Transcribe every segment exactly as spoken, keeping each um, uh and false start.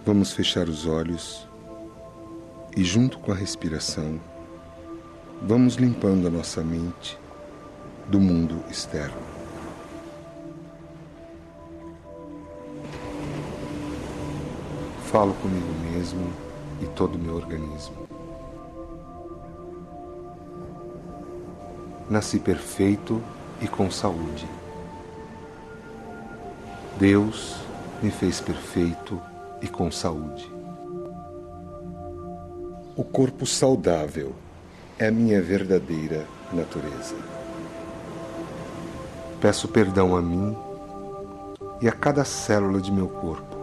Vamos fechar os olhos e, junto com a respiração, vamos limpando a nossa mente do mundo externo. Falo comigo mesmo e todo o meu organismo. Nasci perfeito e com saúde. Deus me fez perfeito e com saúde. O corpo saudável é a minha verdadeira natureza. Peço perdão a mim e a cada célula de meu corpo,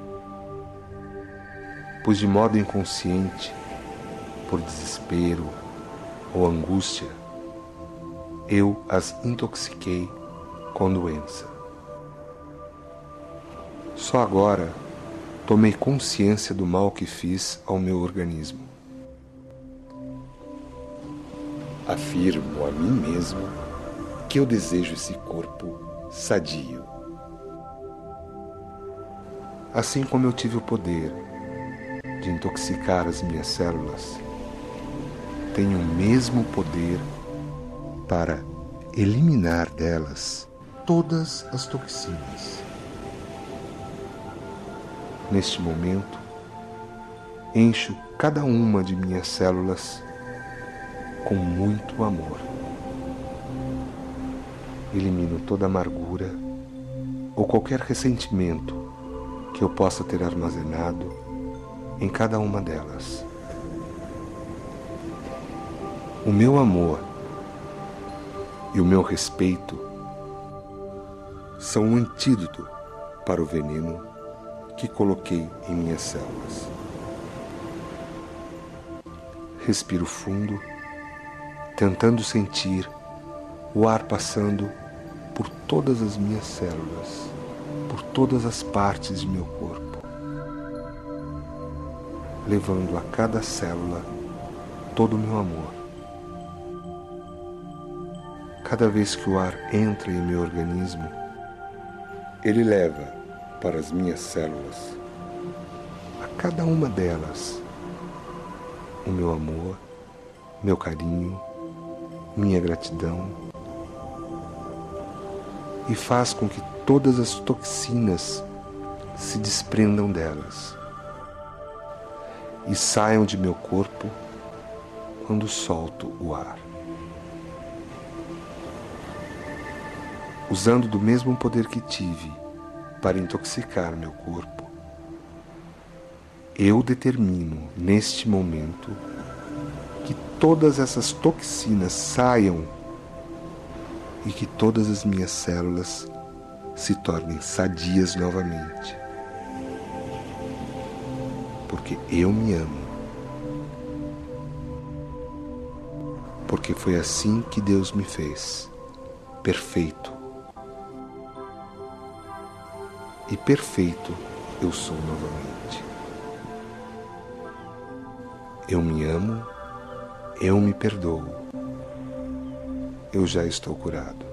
pois de modo inconsciente, por desespero ou angústia, eu as intoxiquei com doença. Só agora tomei consciência do mal que fiz ao meu organismo. Afirmo a mim mesmo que eu desejo esse corpo sadio. Assim como eu tive o poder de intoxicar as minhas células, tenho o mesmo poder para eliminar delas todas as toxinas. Neste momento, encho cada uma de minhas células com muito amor. Elimino toda amargura ou qualquer ressentimento que eu possa ter armazenado em cada uma delas. O meu amor e o meu respeito são um antídoto para o veneno que coloquei em minhas células. Respiro fundo, tentando sentir o ar passando por todas as minhas células, por todas as partes de meu corpo, levando a cada célula todo o meu amor. Cada vez que o ar entra em meu organismo, ele leva para as minhas células, a cada uma delas, o meu amor, meu carinho, minha gratidão, e faz com que todas as toxinas se desprendam delas e saiam de meu corpo quando solto o ar. Usando do mesmo poder que tive para intoxicar meu corpo, eu determino neste momento que todas essas toxinas saiam e que todas as minhas células se tornem sadias novamente. Porque eu me amo. Porque foi assim que Deus me fez, perfeito. E perfeito eu sou novamente. Eu me amo, eu me perdoo. Eu já estou curado.